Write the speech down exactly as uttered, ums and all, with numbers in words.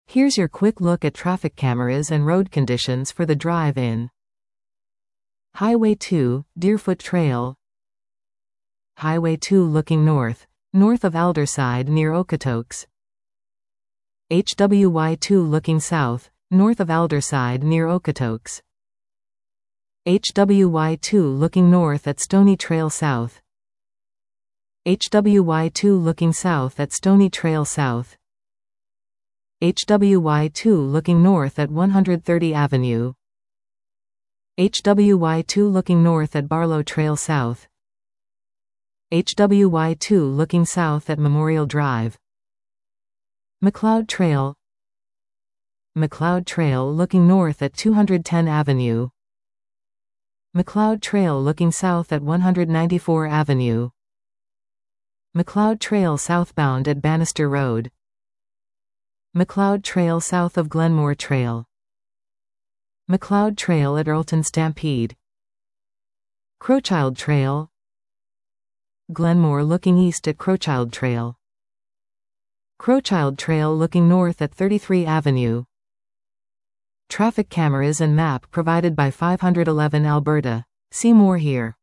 Here's your quick look at traffic cameras and road conditions for the drive in Highway two, Deerfoot Trail. Highway two looking north, north of Alderside near Okotoks. H W Y two looking south, north of Alderside near Okotoks. H W Y two looking north at Stony Trail South. H W Y two looking south at Stony Trail South. H W Y two looking north at one hundred thirty Avenue. H W Y two looking north at Barlow Trail South. H W Y two looking south at Memorial Drive. McLeod Trail. McLeod Trail looking north at two hundred ten Avenue. McLeod Trail looking south at one hundred ninety-four Avenue. McLeod Trail southbound at Bannister Road. McLeod Trail south of Glenmore Trail. McLeod Trail at Earlton Stampede. Crowchild Trail. Glenmore looking east at Crowchild Trail. Crowchild Trail looking north at thirty-three Avenue. Traffic cameras and map provided by five eleven Alberta. See more here.